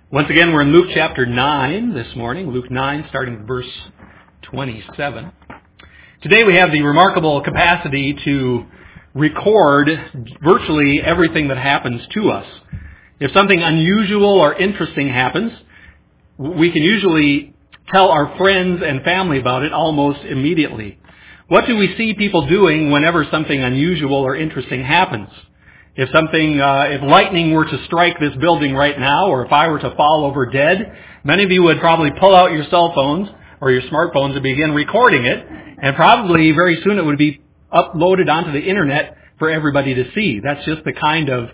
Once again, we're in Luke chapter 9 this morning, Luke 9, starting with verse 27. Today we have the remarkable capacity to record virtually everything that happens to us. If something unusual or interesting happens, we can usually tell our friends and family about it almost immediately. What do we see people doing whenever something unusual or interesting happens? If lightning were to strike this building right now, or if I were to fall over dead, many of you would probably pull out your cell phones or your smartphones and begin recording it, and probably very soon it would be uploaded onto the internet for everybody to see. That's just the kind of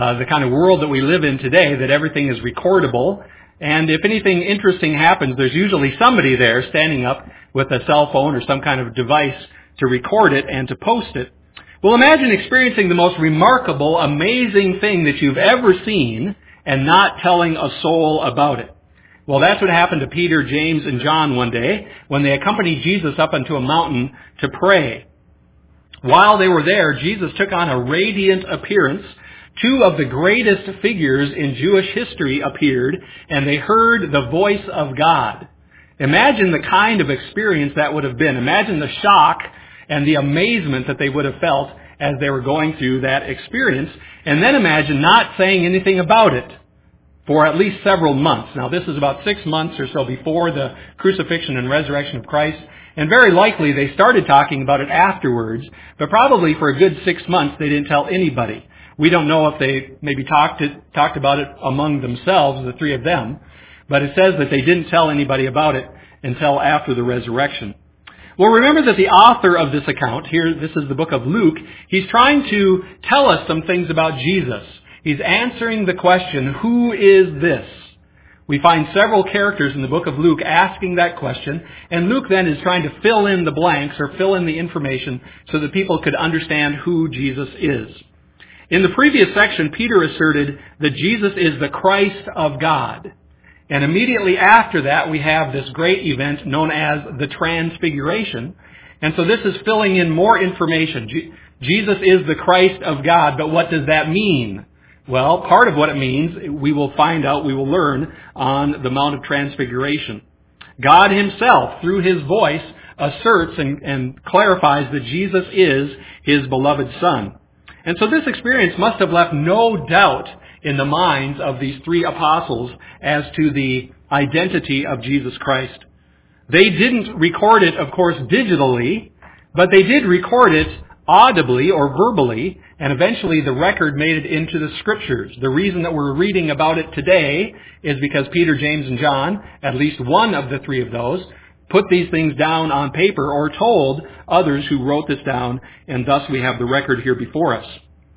world that we live in today, that everything is recordable. And if anything interesting happens, there's usually somebody there standing up with a cell phone or some kind of device to record it and to post it. Well, imagine experiencing the most remarkable, amazing thing that you've ever seen and not telling a soul about it. Well, that's what happened to Peter, James, and John one day when they accompanied Jesus up onto a mountain to pray. While they were there, Jesus took on a radiant appearance. Two of the greatest figures in Jewish history appeared, and they heard the voice of God. Imagine the kind of experience that would have been. Imagine the shock and the amazement that they would have felt as they were going through that experience. And then imagine not saying anything about it for at least several months. Now, this is about 6 months or so before the crucifixion and resurrection of Christ. And very likely they started talking about it afterwards, but probably for a good 6 months they didn't tell anybody. We don't know if they maybe talked about it among themselves, the three of them, but it says that they didn't tell anybody about it until after the resurrection. Well, remember that the author of this account, here, this is the book of Luke, he's trying to tell us some things about Jesus. He's answering the question, who is this? We find several characters in the book of Luke asking that question, and Luke then is trying to fill in the blanks or fill in the information so that people could understand who Jesus is. In the previous section, Peter asserted that Jesus is the Christ of God. And immediately after that, we have this great event known as the Transfiguration. And so this is filling in more information. Jesus is the Christ of God, but what does that mean? Well, part of what it means, we will find out, we will learn on the Mount of Transfiguration. God himself, through his voice, asserts and clarifies that Jesus is his beloved Son. And so this experience must have left no doubt in the minds of these three apostles as to the identity of Jesus Christ. They didn't record it, of course, digitally, but they did record it audibly or verbally, and eventually the record made it into the Scriptures. The reason that we're reading about it today is because Peter, James, and John, at least one of the three of those, put these things down on paper or told others who wrote this down, and thus we have the record here before us.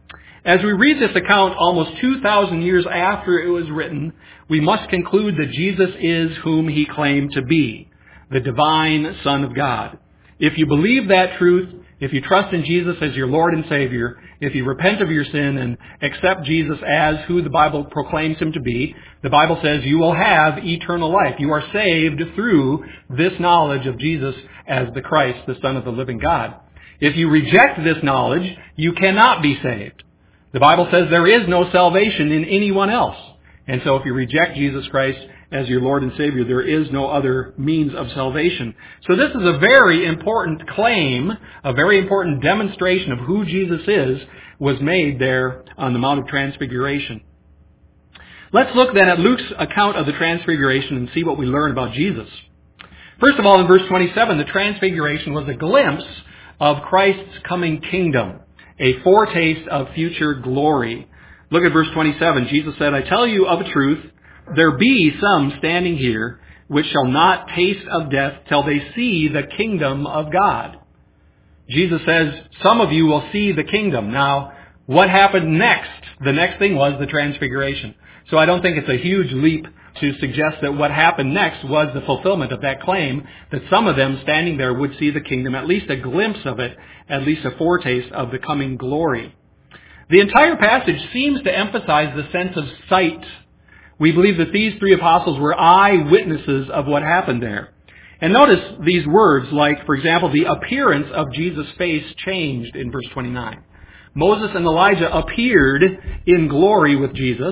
As we read this account almost 2,000 years after it was written, we must conclude that Jesus is whom he claimed to be, the divine Son of God. If you believe that truth, if you trust in Jesus as your Lord and Savior, if you repent of your sin and accept Jesus as who the Bible proclaims him to be, the Bible says you will have eternal life. You are saved through this knowledge of Jesus as the Christ, the Son of the living God. If you reject this knowledge, you cannot be saved. The Bible says there is no salvation in anyone else. And so if you reject Jesus Christ as your Lord and Savior, there is no other means of salvation. So this is a very important claim, a very important demonstration of who Jesus is, was made there on the Mount of Transfiguration. Let's look then at Luke's account of the Transfiguration and see what we learn about Jesus. First of all, in verse 27, the Transfiguration was a glimpse of Christ's coming kingdom, a foretaste of future glory. Look at verse 27. Jesus said, I tell you of a truth, there be some standing here which shall not taste of death till they see the kingdom of God. Jesus says, some of you will see the kingdom. Now, what happened next? The next thing was the Transfiguration. So I don't think it's a huge leap to suggest that what happened next was the fulfillment of that claim, that some of them standing there would see the kingdom, at least a glimpse of it, at least a foretaste of the coming glory. The entire passage seems to emphasize the sense of sight. We believe that these three apostles were eyewitnesses of what happened there. And notice these words like, for example, the appearance of Jesus' face changed in verse 29. Moses and Elijah appeared in glory with Jesus.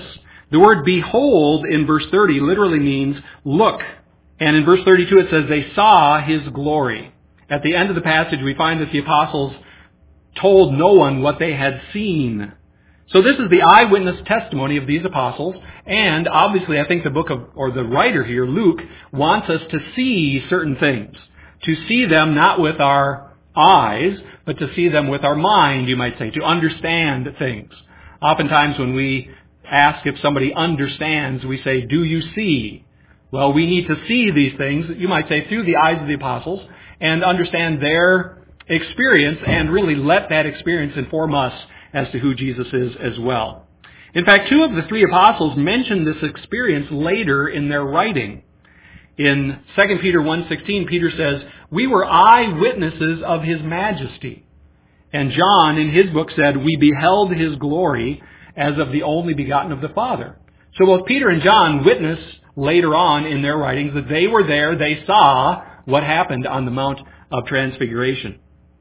The word behold in verse 30 literally means look. And in verse 32 it says they saw his glory. At the end of the passage we find that the apostles told no one what they had seen. So this is the eyewitness testimony of these apostles, and obviously I think the writer here, Luke, wants us to see certain things. To see them not with our eyes, but to see them with our mind, you might say, to understand things. Oftentimes when we ask if somebody understands, we say, do you see? Well, we need to see these things, you might say, through the eyes of the apostles, and understand their experience, and really let that experience inform us as to who Jesus is as well. In fact, two of the three apostles mention this experience later in their writing. In 2 Peter 1:16, Peter says, we were eyewitnesses of his majesty. And John, in his book, said, we beheld his glory as of the only begotten of the Father. So both Peter and John witness later on in their writings that they were there, they saw what happened on the Mount of Transfiguration.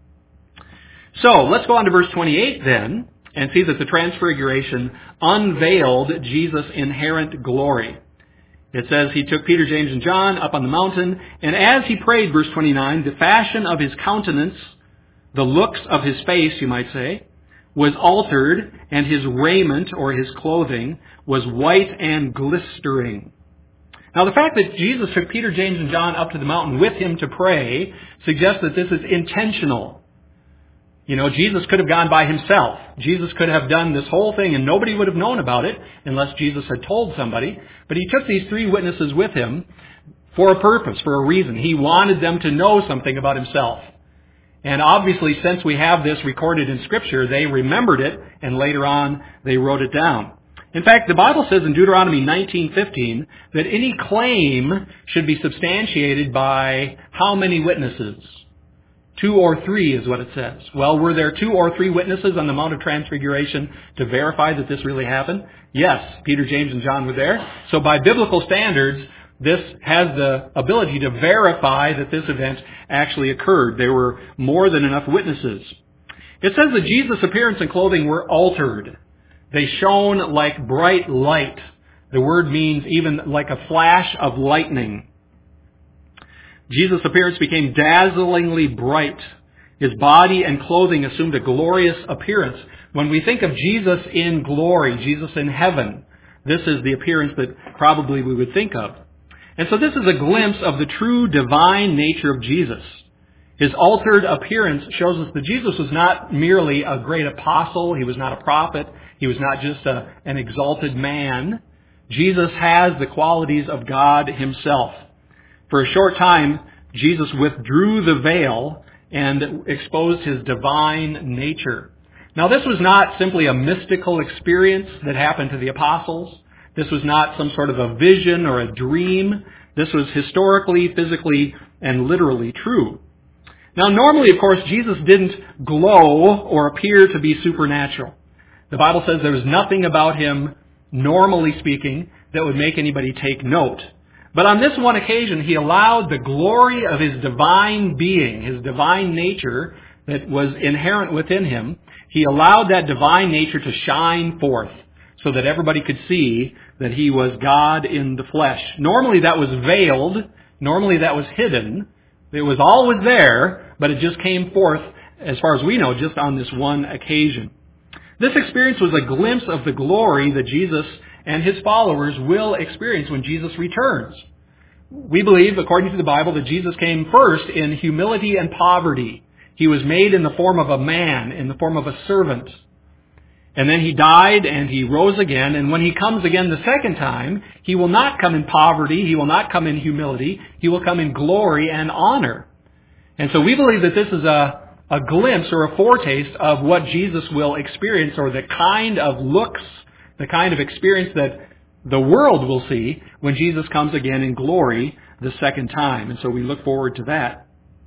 So, let's go on to verse 28 then, and see that the Transfiguration unveiled Jesus' inherent glory. It says, he took Peter, James, and John up on the mountain, and as he prayed, verse 29, the fashion of his countenance, the looks of his face, you might say, was altered, and his raiment, or his clothing, was white and glistering. Now, the fact that Jesus took Peter, James, and John up to the mountain with him to pray suggests that this is intentional. You know, Jesus could have gone by himself. Jesus could have done this whole thing and nobody would have known about it unless Jesus had told somebody. But he took these three witnesses with him for a purpose, for a reason. He wanted them to know something about himself. And obviously, since we have this recorded in Scripture, they remembered it and later on they wrote it down. In fact, the Bible says in Deuteronomy 19:15 that any claim should be substantiated by how many witnesses? 2 or 3 is what it says. Well, were there 2 or 3 witnesses on the Mount of Transfiguration to verify that this really happened? Yes, Peter, James, and John were there. So by biblical standards, this has the ability to verify that this event actually occurred. There were more than enough witnesses. It says that Jesus' appearance and clothing were altered. They shone like bright light. The word means even like a flash of lightning. Jesus' appearance became dazzlingly bright. His body and clothing assumed a glorious appearance. When we think of Jesus in glory, Jesus in heaven, this is the appearance that probably we would think of. And so this is a glimpse of the true divine nature of Jesus. His altered appearance shows us that Jesus was not merely a great apostle. He was not a prophet. He was not just an exalted man. Jesus has the qualities of God himself. For a short time, Jesus withdrew the veil and exposed his divine nature. Now, this was not simply a mystical experience that happened to the apostles. This was not some sort of a vision or a dream. This was historically, physically, and literally true. Now, normally, of course, Jesus didn't glow or appear to be supernatural. The Bible says there was nothing about him, normally speaking, that would make anybody take note. But on this one occasion, he allowed the glory of his divine being, his divine nature that was inherent within him, he allowed that divine nature to shine forth so that everybody could see that he was God in the flesh. Normally that was veiled. Normally that was hidden. It was always there, but it just came forth, as far as we know, just on this one occasion. This experience was a glimpse of the glory that Jesus and his followers will experience when Jesus returns. We believe, according to the Bible, that Jesus came first in humility and poverty. He was made in the form of a man, in the form of a servant. And then he died and he rose again. And when he comes again the second time, he will not come in poverty. He will not come in humility. He will come in glory and honor. And so we believe that this is a glimpse or a foretaste of what Jesus will experience, or the kind of looks, the kind of experience that the world will see when Jesus comes again in glory the second time. And so we look forward to that.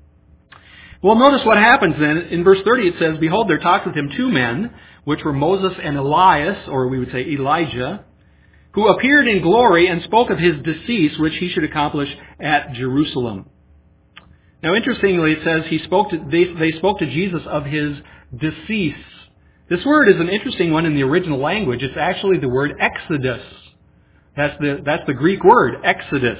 Well, notice what happens then. In verse 30 it says, "Behold, there talked with him 2 men, which were Moses and Elias," or we would say Elijah, "who appeared in glory and spoke of his decease, which he should accomplish at Jerusalem." Now, interestingly, it says they spoke to Jesus of his decease. This word is an interesting one in the original language. It's actually the word exodus. That's the Greek word, exodus.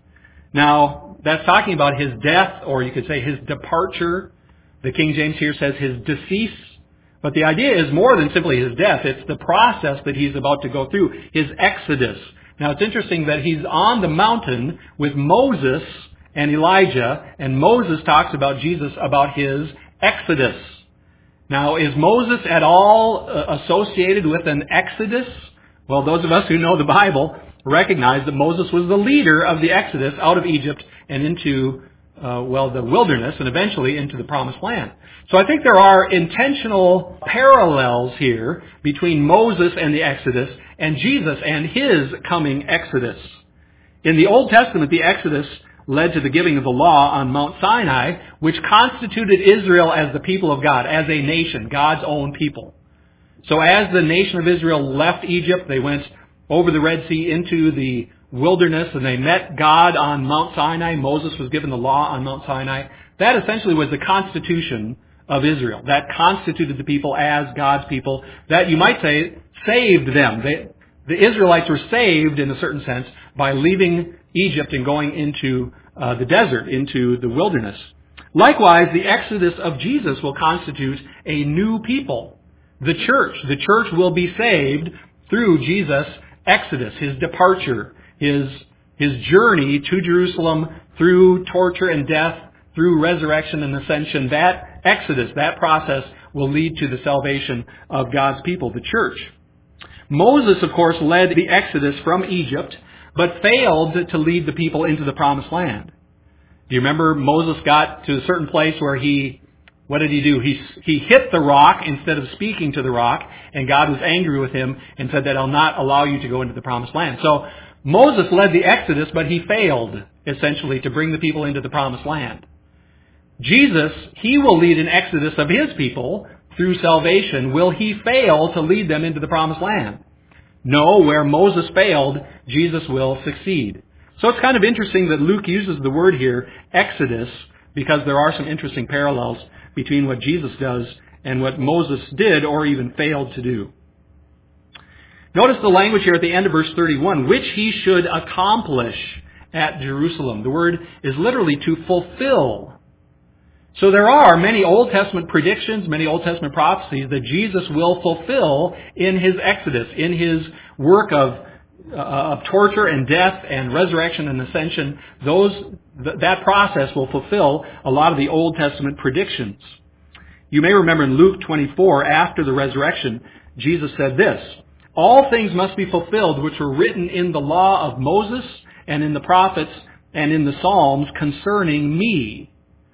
Now, that's talking about his death, or you could say his departure. The King James here says his decease. But the idea is more than simply his death. It's the process that he's about to go through, his exodus. Now, it's interesting that he's on the mountain with Moses and Elijah, and Moses talks about Jesus, about his exodus. Now, is Moses at all associated with an exodus? Well, those of us who know the Bible recognize that Moses was the leader of the exodus out of Egypt and into, the wilderness and eventually into the promised land. So I think there are intentional parallels here between Moses and the exodus and Jesus and his coming exodus. In the Old Testament, the exodus led to the giving of the law on Mount Sinai, which constituted Israel as the people of God, as a nation, God's own people. So as the nation of Israel left Egypt, they went over the Red Sea into the wilderness, and they met God on Mount Sinai. Moses was given the law on Mount Sinai. That essentially was the constitution of Israel. That constituted the people as God's people. That, you might say, saved them. The Israelites were saved, in a certain sense, by leaving Egypt and going into the desert, into the wilderness. Likewise, the exodus of Jesus will constitute a new people. The church. The church will be saved through Jesus' exodus, his departure, his journey to Jerusalem through torture and death, through resurrection and ascension. That exodus, that process will lead to the salvation of God's people, the church. Moses, of course, led the exodus from Egypt, but failed to lead the people into the promised land. Do you remember Moses got to a certain place where what did he do? He hit the rock instead of speaking to the rock, and God was angry with him and said that I'll not allow you to go into the promised land. So Moses led the exodus, but he failed, essentially, to bring the people into the promised land. Jesus, he will lead an exodus of his people through salvation. Will he fail to lead them into the promised land? No, where Moses failed, Jesus will succeed. So it's kind of interesting that Luke uses the word here, exodus, because there are some interesting parallels between what Jesus does and what Moses did or even failed to do. Notice the language here at the end of verse 31, which he should accomplish at Jerusalem. The word is literally to fulfill. So there are many Old Testament predictions, many Old Testament prophecies that Jesus will fulfill in his exodus, in his work of torture and death and resurrection and ascension. That process will fulfill a lot of the Old Testament predictions. You may remember in Luke 24, after the resurrection, Jesus said this, all things must be fulfilled which were written in the law of Moses and in the prophets and in the Psalms concerning me.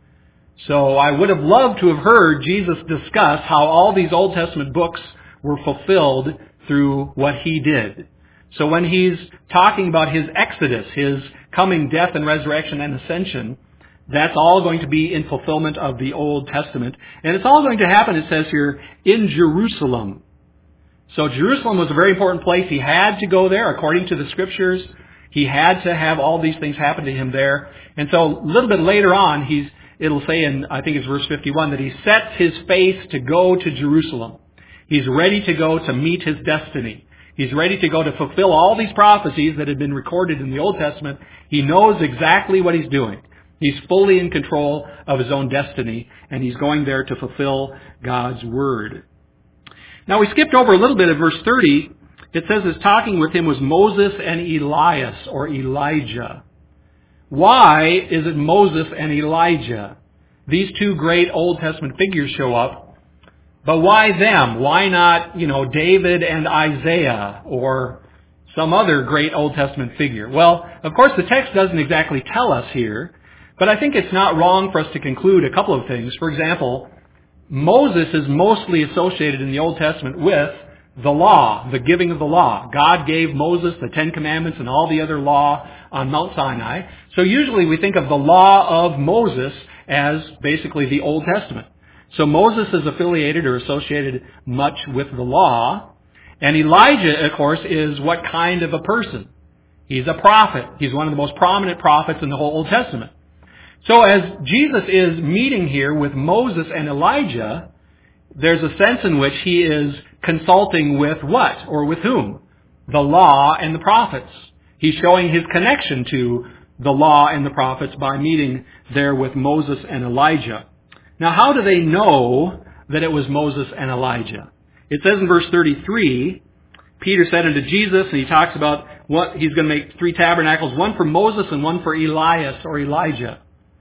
So I would have loved to have heard Jesus discuss how all these Old Testament books were fulfilled through what he did. So when he's talking about his exodus, his coming death and resurrection and ascension, that's all going to be in fulfillment of the Old Testament. And it's all going to happen, it says here, in Jerusalem. So Jerusalem was a very important place. He had to go there according to the Scriptures. He had to have all these things happen to him there. And so a little bit later on, it'll say in, I think it's verse 51, that he sets his face to go to Jerusalem. He's ready to go to meet his destiny. He's ready to go to fulfill all these prophecies that had been recorded in the Old Testament. He knows exactly what he's doing. He's fully in control of his own destiny, and he's going there to fulfill God's Word. Now we skipped over a little bit at verse 30. It says his talking with him was Moses and Elias, or Elijah. Why is it Moses and Elijah? These two great Old Testament figures show up. But why them? Why not, David and Isaiah or some other great Old Testament figure? Well, of course, the text doesn't exactly tell us here, but I think it's not wrong for us to conclude a couple of things. For example, Moses is mostly associated in the Old Testament with the law, the giving of the law. God gave Moses the Ten Commandments and all the other law on Mount Sinai. So usually we think of the law of Moses as basically the Old Testament. So Moses is affiliated or associated much with the law. And Elijah, of course, is what kind of a person? He's a prophet. He's one of the most prominent prophets in the whole Old Testament. So as Jesus is meeting here with Moses and Elijah, there's a sense in which he is consulting with what? Or with whom? The law and the prophets. He's showing his connection to the law and the prophets by meeting there with Moses and Elijah. Now, how do they know that it was Moses and Elijah? It says in verse 33, Peter said unto Jesus, and he talks about what he's going to make 3 tabernacles, one for Moses and one for Elias or Elijah.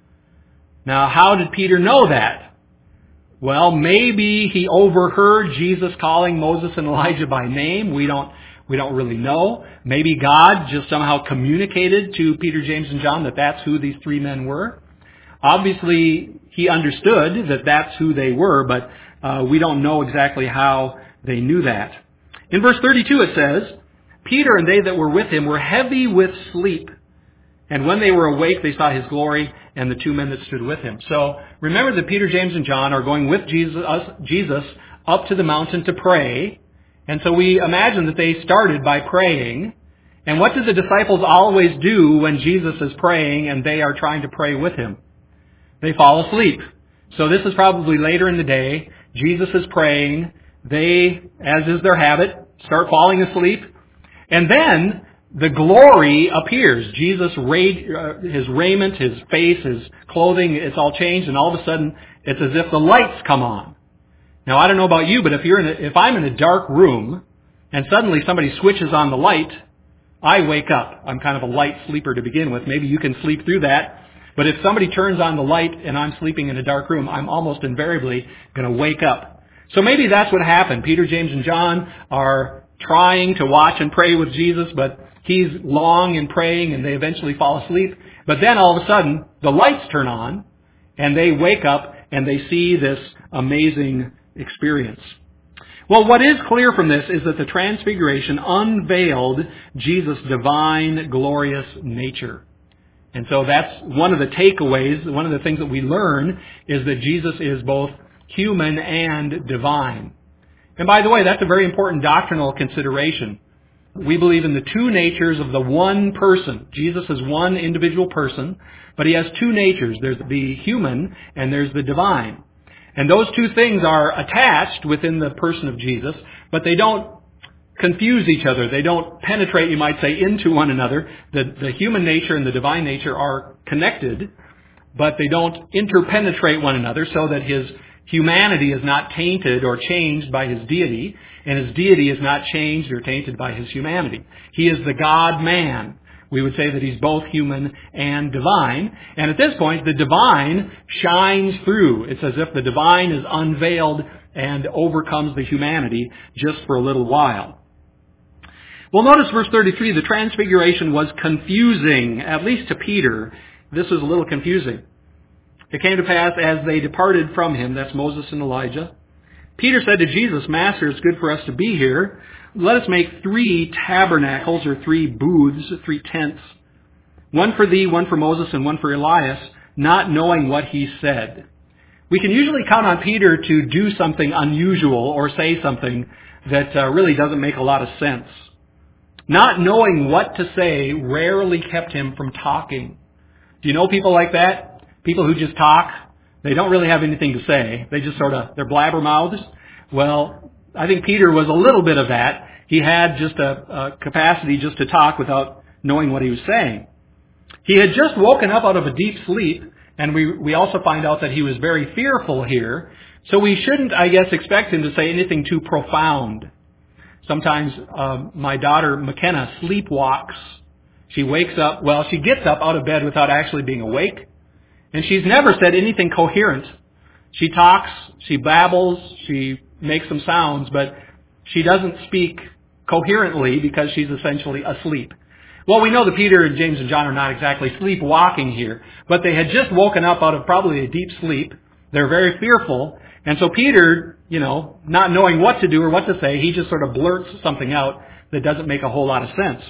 Now, how did Peter know that? Well, maybe he overheard Jesus calling Moses and Elijah by name. We don't really know. Maybe God just somehow communicated to Peter, James, and John that that's who these 3 men were. Obviously, he understood that that's who they were, but we don't know exactly how they knew that. In verse 32 it says, Peter and they that were with him were heavy with sleep. And when they were awake, they saw his glory and the 2 men that stood with him. So remember that Peter, James, and John are going with Jesus up to the mountain to pray. And so we imagine that they started by praying. And what do the disciples always do when Jesus is praying and they are trying to pray with him? They fall asleep. So this is probably later in the day. Jesus is praying. They, as is their habit, start falling asleep. And then the glory appears. Jesus, his raiment, his face, his clothing, it's all changed, and all of a sudden it's as if the lights come on. Now, I don't know about you, but if I'm in a dark room and suddenly somebody switches on the light, I wake up. I'm kind of a light sleeper to begin with. Maybe you can sleep through that. But if somebody turns on the light and I'm sleeping in a dark room, I'm almost invariably going to wake up. So maybe that's what happened. Peter, James, and John are trying to watch and pray with Jesus, but he's long in praying and they eventually fall asleep. But then all of a sudden, the lights turn on and they wake up and they see this amazing experience. Well, what is clear from this is that the Transfiguration unveiled Jesus' divine, glorious nature. And so that's one of the takeaways, one of the things that we learn is that Jesus is both human and divine. And by the way, that's a very important doctrinal consideration. We believe in the 2 natures of the one person. Jesus is one individual person, but he has 2 natures. There's the human and there's the divine. And those 2 things are attached within the person of Jesus, but they don't confuse each other. They don't penetrate, you might say, into one another. The human nature and the divine nature are connected, but they don't interpenetrate one another so that his humanity is not tainted or changed by his deity, and his deity is not changed or tainted by his humanity. He is the God-man. We would say that he's both human and divine. And at this point, the divine shines through. It's as if the divine is unveiled and overcomes the humanity just for a little while. Well, notice verse 33, the Transfiguration was confusing, at least to Peter. This was a little confusing. It came to pass as they departed from him, that's Moses and Elijah. Peter said to Jesus, Master, it's good for us to be here. Let us make 3 tabernacles or 3 booths, 3 tents. One for thee, one for Moses, and one for Elias, not knowing what he said. We can usually count on Peter to do something unusual or say something that really doesn't make a lot of sense. Not knowing what to say rarely kept him from talking. Do you know people like that? People who just talk. They don't really have anything to say. They just they're blabbermouths. Well, I think Peter was a little bit of that. He had just a capacity just to talk without knowing what he was saying. He had just woken up out of a deep sleep, and we also find out that he was very fearful here. So we shouldn't, I guess, expect him to say anything too profound. Sometimes my daughter McKenna sleepwalks. She wakes up, she gets up out of bed without actually being awake. And she's never said anything coherent. She talks, she babbles, she makes some sounds, but she doesn't speak coherently because she's essentially asleep. Well, we know that Peter and James and John are not exactly sleepwalking here, but they had just woken up out of probably a deep sleep. They're very fearful. And so Peter, not knowing what to do or what to say, he just sort of blurts something out that doesn't make a whole lot of sense.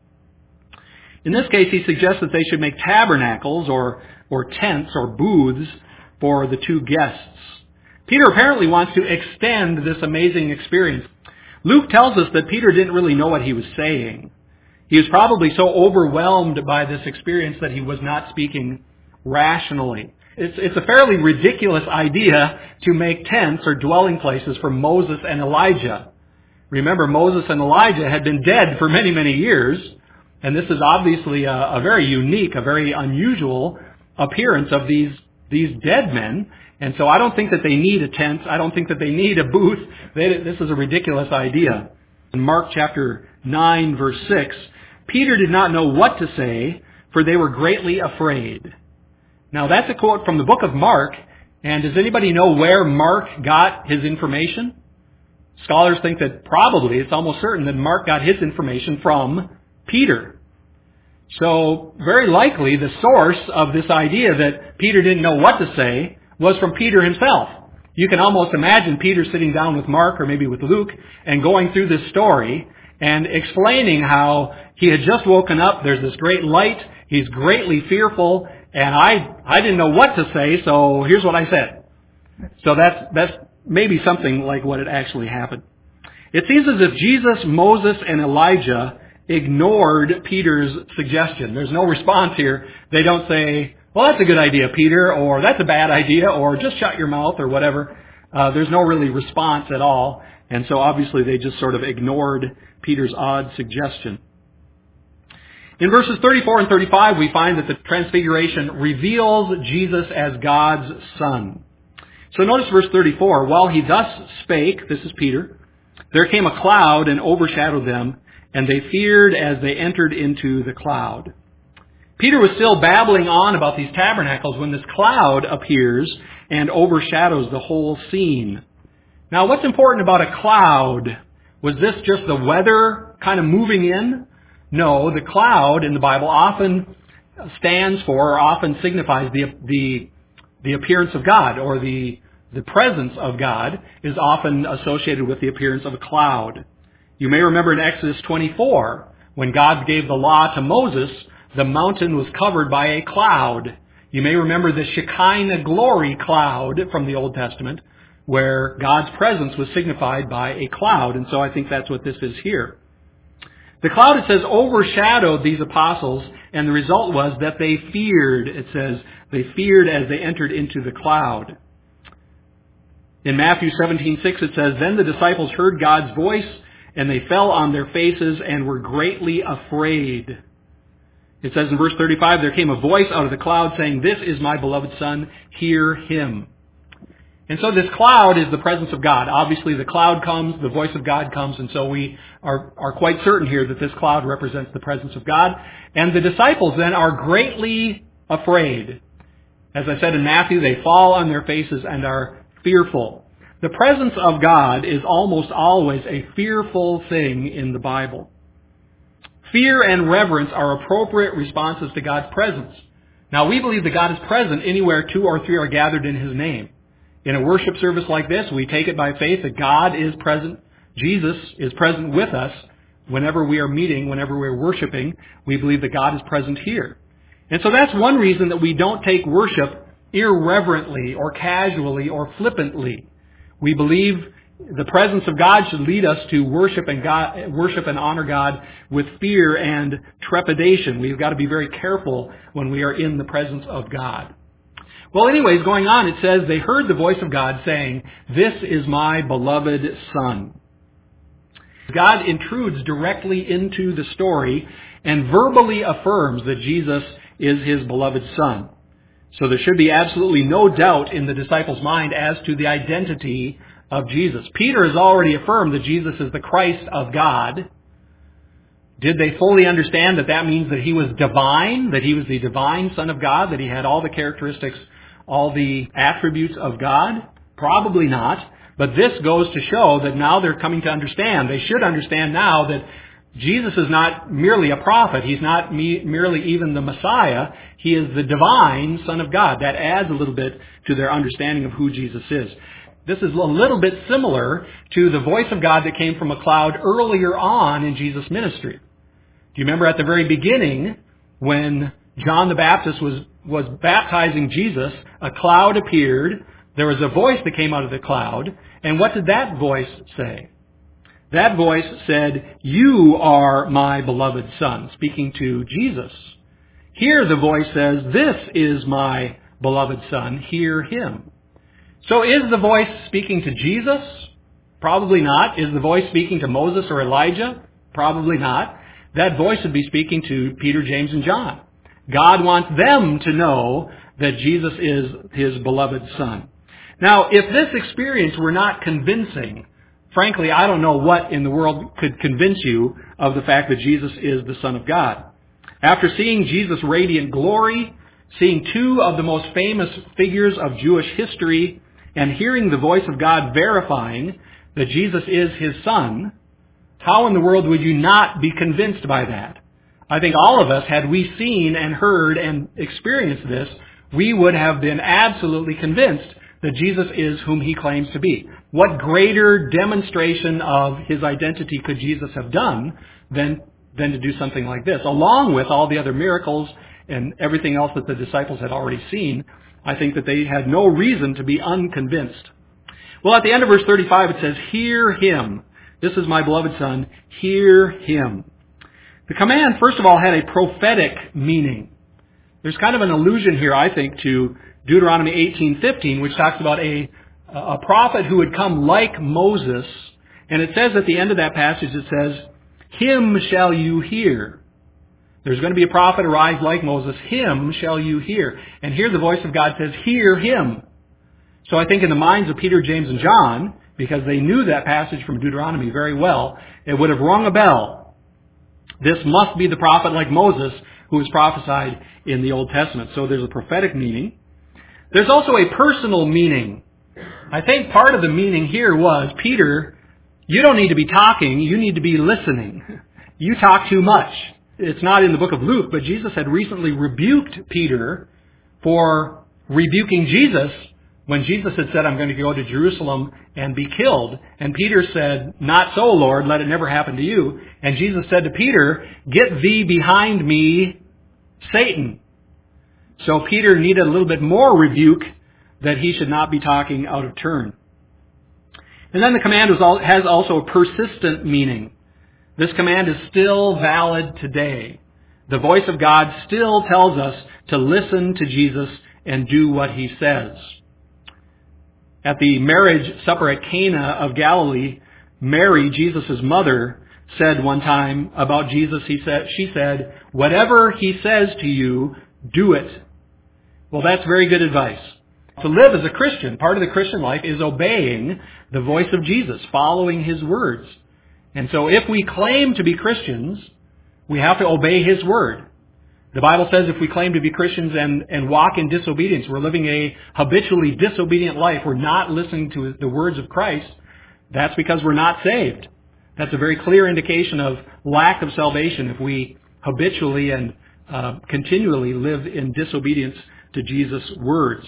In this case, he suggests that they should make tabernacles or tents or booths for the 2 guests. Peter apparently wants to extend this amazing experience. Luke tells us that Peter didn't really know what he was saying. He was probably so overwhelmed by this experience that he was not speaking rationally. It's a fairly ridiculous idea to make tents or dwelling places for Moses and Elijah. Remember, Moses and Elijah had been dead for many, many years. And this is obviously a very unique, a very unusual appearance of these dead men. And so I don't think that they need a tent. I don't think that they need a booth. This is a ridiculous idea. In Mark chapter 9, verse 6, Peter did not know what to say, for they were greatly afraid. Now that's a quote from the book of Mark. And does anybody know where Mark got his information? Scholars think that probably, it's almost certain that Mark got his information from Peter. So very likely the source of this idea that Peter didn't know what to say was from Peter himself. You can almost imagine Peter sitting down with Mark or maybe with Luke and going through this story and explaining how he had just woken up, there's this great light, he's greatly fearful, and I didn't know what to say, so here's what I said. So that's maybe something like what had actually happened. It seems as if Jesus, Moses, and Elijah ignored Peter's suggestion. There's no response here. They don't say, well, that's a good idea, Peter, or that's a bad idea, or just shut your mouth, or whatever. There's no really response at all. And so obviously they just sort of ignored Peter's odd suggestion. In verses 34 and 35, we find that the Transfiguration reveals Jesus as God's Son. So notice verse 34, while he thus spake, this is Peter, there came a cloud and overshadowed them, and they feared as they entered into the cloud. Peter was still babbling on about these tabernacles when this cloud appears and overshadows the whole scene. Now, what's important about a cloud? Was this just the weather kind of moving in? No, the cloud in the Bible often stands for or often signifies the appearance of God, or the presence of God is often associated with the appearance of a cloud. You may remember in Exodus 24, when God gave the law to Moses, the mountain was covered by a cloud. You may remember the Shekinah glory cloud from the Old Testament, where God's presence was signified by a cloud. And so I think that's what this is here. The cloud, it says, overshadowed these apostles, and the result was that they feared. It says, they feared as they entered into the cloud. In Matthew 17:6 it says, then the disciples heard God's voice, and they fell on their faces and were greatly afraid. It says in verse 35, there came a voice out of the cloud saying, this is my beloved Son, hear him. And so this cloud is the presence of God. Obviously the cloud comes, the voice of God comes, and so we are quite certain here that this cloud represents the presence of God. And the disciples then are greatly afraid. As I said in Matthew, they fall on their faces and are fearful. The presence of God is almost always a fearful thing in the Bible. Fear and reverence are appropriate responses to God's presence. Now, we believe that God is present anywhere two or three are gathered in his name. In a worship service like this, we take it by faith that God is present. Jesus is present with us whenever we are meeting, whenever we're worshiping. We believe that God is present here. And so that's one reason that we don't take worship irreverently or casually or flippantly. We believe the presence of God should lead us to worship and honor God with fear and trepidation. We've got to be very careful when we are in the presence of God. Well, anyways, going on, it says, they heard the voice of God saying, this is my beloved Son. God intrudes directly into the story and verbally affirms that Jesus is his beloved Son. So there should be absolutely no doubt in the disciples' mind as to the identity of Jesus. Peter has already affirmed that Jesus is the Christ of God. Did they fully understand that that means that he was divine, that he was the divine Son of God, that he had all the characteristics, all the attributes of God? Probably not. But this goes to show that now they're coming to understand. They should understand now that Jesus is not merely a prophet. He's not merely even the Messiah. He is the divine Son of God. That adds a little bit to their understanding of who Jesus is. This is a little bit similar to the voice of God that came from a cloud earlier on in Jesus' ministry. Do you remember at the very beginning when John the Baptist was baptizing Jesus, a cloud appeared, there was a voice that came out of the cloud, and what did that voice say? That voice said, you are my beloved Son, speaking to Jesus. Here the voice says, this is my beloved Son, hear him. So is the voice speaking to Jesus? Probably not. Is the voice speaking to Moses or Elijah? Probably not. that voice would be speaking to Peter, James, and John. God wants them to know that Jesus is His beloved Son. Now, if this experience were not convincing, frankly, I don't know what in the world could convince you of the fact that Jesus is the Son of God. After seeing Jesus' radiant glory, seeing two of the most famous figures of Jewish history, and hearing the voice of God verifying that Jesus is His Son, how in the world would you not be convinced by that? I think all of us, had we seen and heard and experienced this, we would have been absolutely convinced that Jesus is whom He claims to be. What greater demonstration of His identity could Jesus have done than to do something like this? Along with all the other miracles and everything else that the disciples had already seen, I think that they had no reason to be unconvinced. Well, at the end of verse 35 it says, "Hear Him. This is my beloved Son. Hear Him." The command, first of all, had a prophetic meaning. There's kind of an allusion here, I think, to Deuteronomy 18:15, which talks about a prophet who would come like Moses. And it says at the end of that passage, it says, "Him shall you hear." There's going to be a prophet arise like Moses. Him shall you hear. And here the voice of God says, "Hear Him." So I think in the minds of Peter, James, and John, because they knew that passage from Deuteronomy very well, it would have rung a bell. This must be the prophet like Moses who was prophesied in the Old Testament. So there's a prophetic meaning. There's also a personal meaning. I think part of the meaning here was, Peter, you don't need to be talking, you need to be listening. You talk too much. It's not in the book of Luke, but Jesus had recently rebuked Peter for rebuking Jesus when Jesus had said, "I'm going to go to Jerusalem and be killed." And Peter said, "Not so, Lord, let it never happen to you." And Jesus said to Peter, "Get thee behind me, Satan." So Peter needed a little bit more rebuke that he should not be talking out of turn. And then the command has also a persistent meaning. This command is still valid today. The voice of God still tells us to listen to Jesus and do what He says. At the marriage supper at Cana of Galilee, Mary, Jesus' mother, said one time about Jesus, she said, "Whatever He says to you, do it." Well, that's very good advice. To live as a Christian, part of the Christian life is obeying the voice of Jesus, following His words. And so if we claim to be Christians, we have to obey His word. The Bible says if we claim to be Christians and walk in disobedience, we're living a habitually disobedient life, we're not listening to the words of Christ, that's because we're not saved. That's a very clear indication of lack of salvation if we habitually and continually live in disobedience to Jesus' words.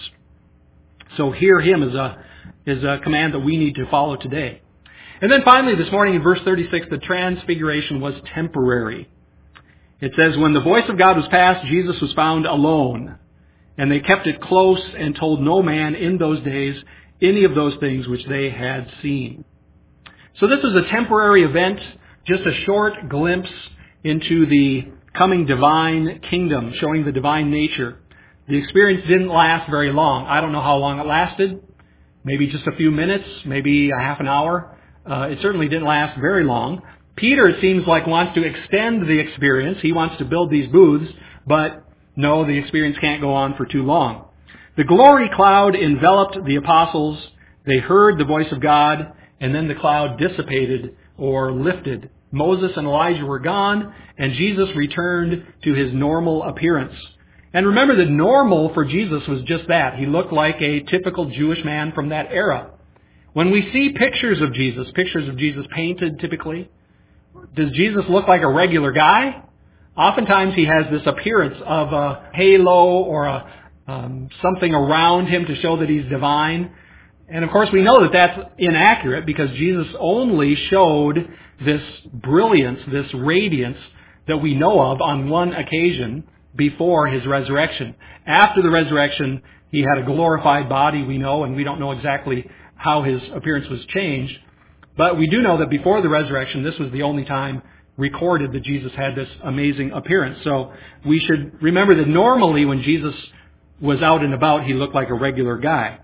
So hear Him is a command that we need to follow today. And then finally this morning in verse 36, the transfiguration was temporary. It says, "When the voice of God was past, Jesus was found alone. And they kept it close and told no man in those days any of those things which they had seen." So this is a temporary event, just a short glimpse into the coming divine kingdom, showing the divine nature. The experience didn't last very long. I don't know how long it lasted. Maybe just a few minutes, maybe a half an hour. It certainly didn't last very long. Peter, it seems like, wants to extend the experience. He wants to build these booths, but no, the experience can't go on for too long. The glory cloud enveloped the apostles. They heard the voice of God, and then the cloud dissipated or lifted. Moses and Elijah were gone, and Jesus returned to His normal appearance. And remember that normal for Jesus was just that. He looked like a typical Jewish man from that era. When we see pictures of Jesus painted typically, does Jesus look like a regular guy? Oftentimes He has this appearance of a halo or something around Him to show that He's divine. And of course we know that that's inaccurate because Jesus only showed this brilliance, this radiance that we know of on one occasion before His resurrection. After the resurrection, He had a glorified body, we know, and we don't know exactly how His appearance was changed. But we do know that before the resurrection, this was the only time recorded that Jesus had this amazing appearance. So we should remember that normally when Jesus was out and about, He looked like a regular guy.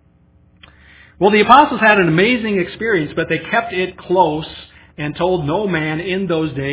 Well, the apostles had an amazing experience, but they kept it close and told no man in those days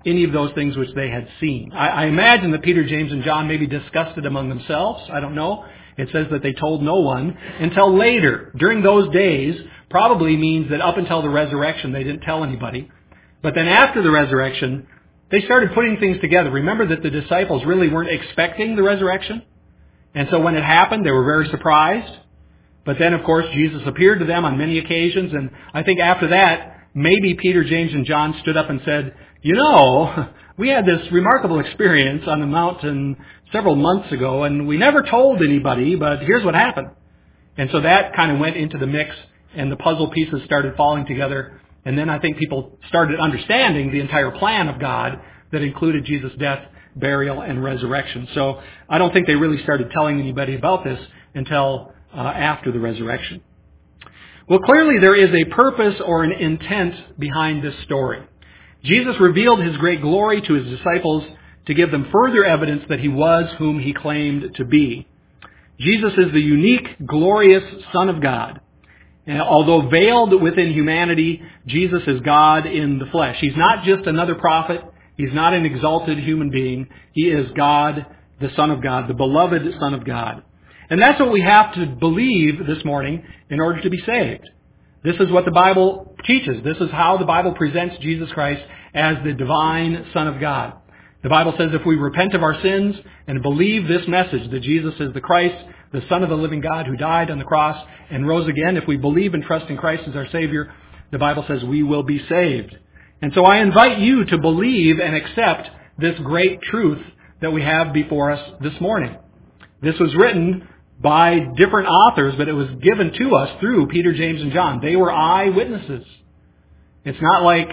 any of those things which they had seen. I imagine that Peter, James, and John maybe discussed it among themselves. I don't know. It says that they told no one until later. During those days probably means that up until the resurrection they didn't tell anybody. But then after the resurrection, they started putting things together. Remember that the disciples really weren't expecting the resurrection. And so when it happened, they were very surprised. But then, of course, Jesus appeared to them on many occasions. And I think after that, maybe Peter, James, and John stood up and said, you know, we had this remarkable experience on the mountain several months ago, and we never told anybody, but here's what happened. And so that kind of went into the mix, and the puzzle pieces started falling together. And then I think people started understanding the entire plan of God that included Jesus' death, burial, and resurrection. So I don't think they really started telling anybody about this until after the resurrection. Well, clearly there is a purpose or an intent behind this story. Jesus revealed his great glory to his disciples to give them further evidence that he was whom he claimed to be. Jesus is the unique, glorious Son of God. And although veiled within humanity, Jesus is God in the flesh. He's not just another prophet. He's not an exalted human being. He is God, the Son of God, the beloved Son of God. And that's what we have to believe this morning in order to be saved. This is what the Bible teaches. This is how the Bible presents Jesus Christ as the divine Son of God. The Bible says if we repent of our sins and believe this message that Jesus is the Christ, the Son of the living God who died on the cross and rose again, if we believe and trust in Christ as our Savior, the Bible says we will be saved. And so I invite you to believe and accept this great truth that we have before us this morning. This was written by different authors, but it was given to us through Peter, James, and John. They were eyewitnesses. It's not like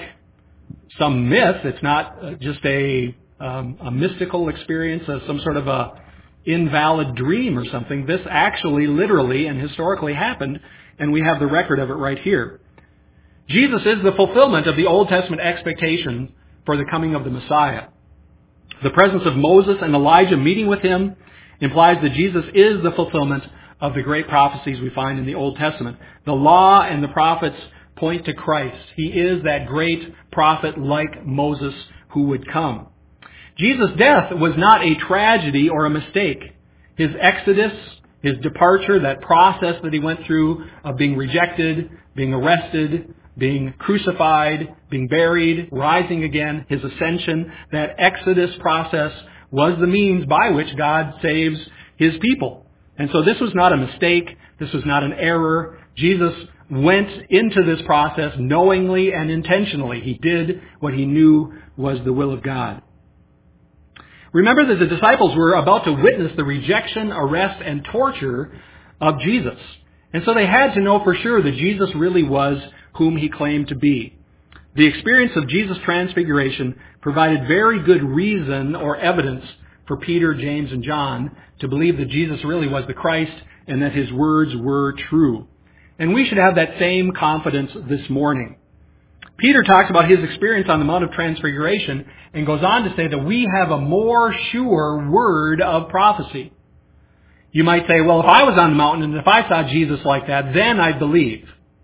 some myth. It's not just a mystical experience, some sort of a invalid dream or something. This actually, literally, and historically happened, and we have the record of it right here. Jesus is the fulfillment of the Old Testament expectation for the coming of the Messiah. The presence of Moses and Elijah meeting with him implies that Jesus is the fulfillment of the great prophecies we find in the Old Testament. The law and the prophets point to Christ. He is that great prophet like Moses who would come. Jesus' death was not a tragedy or a mistake. His exodus, his departure, that process that he went through of being rejected, being arrested, being crucified, being buried, rising again, his ascension, that exodus process was the means by which God saves his people. And so this was not a mistake. This was not an error. Jesus went into this process knowingly and intentionally. He did what he knew was the will of God. Remember that the disciples were about to witness the rejection, arrest, and torture of Jesus. And so they had to know for sure that Jesus really was whom he claimed to be. The experience of Jesus' transfiguration provided very good reason or evidence for Peter, James, and John to believe that Jesus really was the Christ and that his words were true. And we should have that same confidence this morning. Peter talks about his experience on the Mount of Transfiguration and goes on to say that we have a more sure word of prophecy. You might say, well, if I was on the mountain and if I saw Jesus like that, then I'd believe.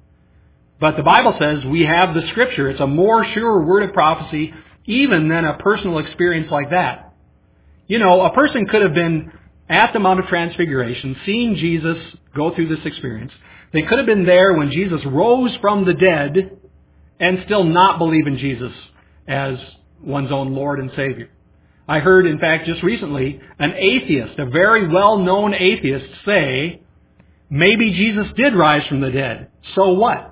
But the Bible says we have the Scripture. It's a more sure word of prophecy even than a personal experience like that. You know, a person could have been at the Mount of Transfiguration, seen Jesus go through this experience. They could have been there when Jesus rose from the dead and still not believe in Jesus as one's own Lord and Savior. I heard, in fact, just recently, an atheist, a very well-known atheist, say, maybe Jesus did rise from the dead. So what?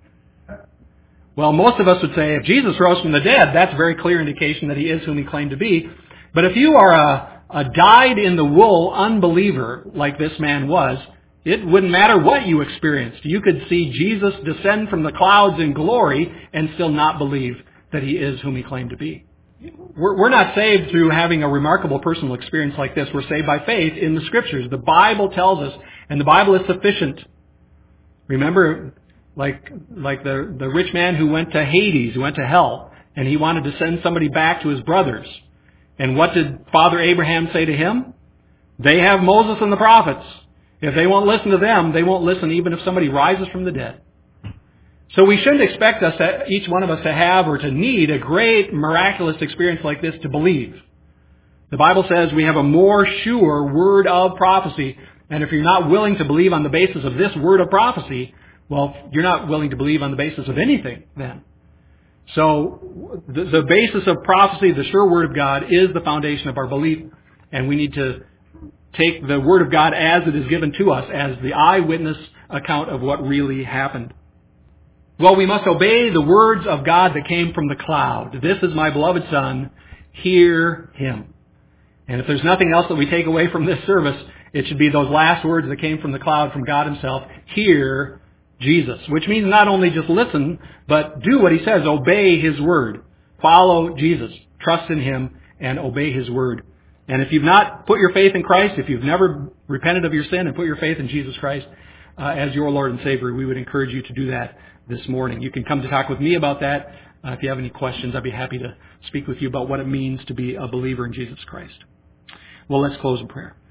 Well, most of us would say, if Jesus rose from the dead, that's a very clear indication that he is whom he claimed to be. But if you are a dyed-in-the-wool unbeliever, like this man was, it wouldn't matter what you experienced. You could see Jesus descend from the clouds in glory and still not believe that he is whom he claimed to be. We're not saved through having a remarkable personal experience like this. We're saved by faith in the Scriptures. The Bible tells us, and the Bible is sufficient. Remember, like the rich man who went to Hades, who went to hell, and he wanted to send somebody back to his brothers. And what did Father Abraham say to him? They have Moses and the prophets. If they won't listen to them, they won't listen even if somebody rises from the dead. So we shouldn't expect each one of us to have or to need a great miraculous experience like this to believe. The Bible says we have a more sure word of prophecy. And if you're not willing to believe on the basis of this word of prophecy, well, you're not willing to believe on the basis of anything then. So the basis of prophecy, the sure word of God, is the foundation of our belief. And we need to take the word of God as it is given to us, as the eyewitness account of what really happened. Well, we must obey the words of God that came from the cloud. This is my beloved Son. Hear him. And if there's nothing else that we take away from this service, it should be those last words that came from the cloud from God himself. Hear Jesus. Which means not only just listen, but do what he says. Obey his word. Follow Jesus. Trust in him and obey his word. And if you've not put your faith in Christ, if you've never repented of your sin and put your faith in Jesus Christ as your Lord and Savior, we would encourage you to do that this morning. You can come to talk with me about that. If you have any questions, I'd be happy to speak with you about what it means to be a believer in Jesus Christ. Well, let's close in prayer.